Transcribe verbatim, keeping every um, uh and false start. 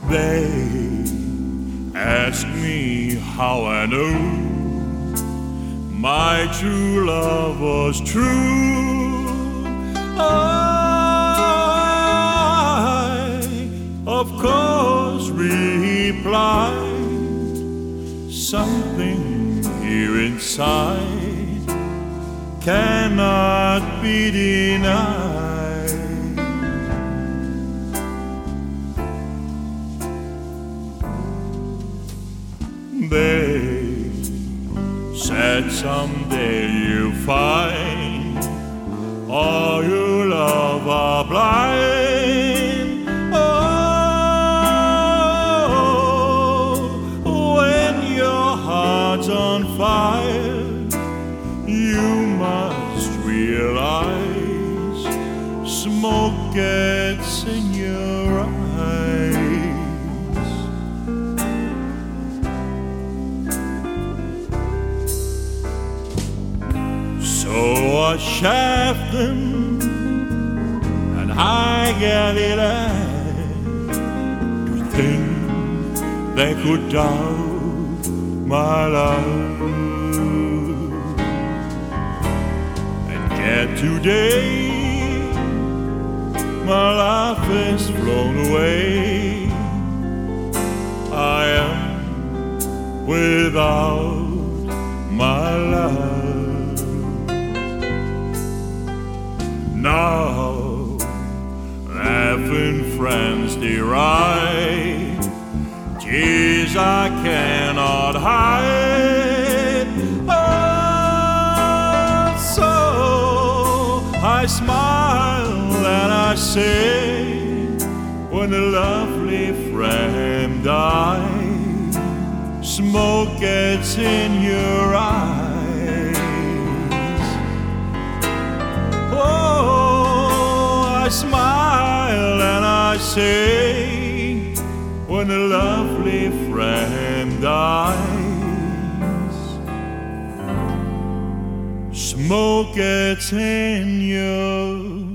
They ask me how I know my true love was true. I, of course, replied, something here inside cannot be denied. They said someday you'll find all your love are blind. Oh, when your heart's on fire, you must realize smoke gets in your eyes. So I shaft them and I get it at to think they could doubt my love. And yet today my life is flown away. I am without my love. Now, laughing friends deride tears I cannot hide. Oh, so I smile and I say, when a lovely friend dies, smoke gets in your eyes. I smile and I say, when a lovely friend dies, smoke gets in your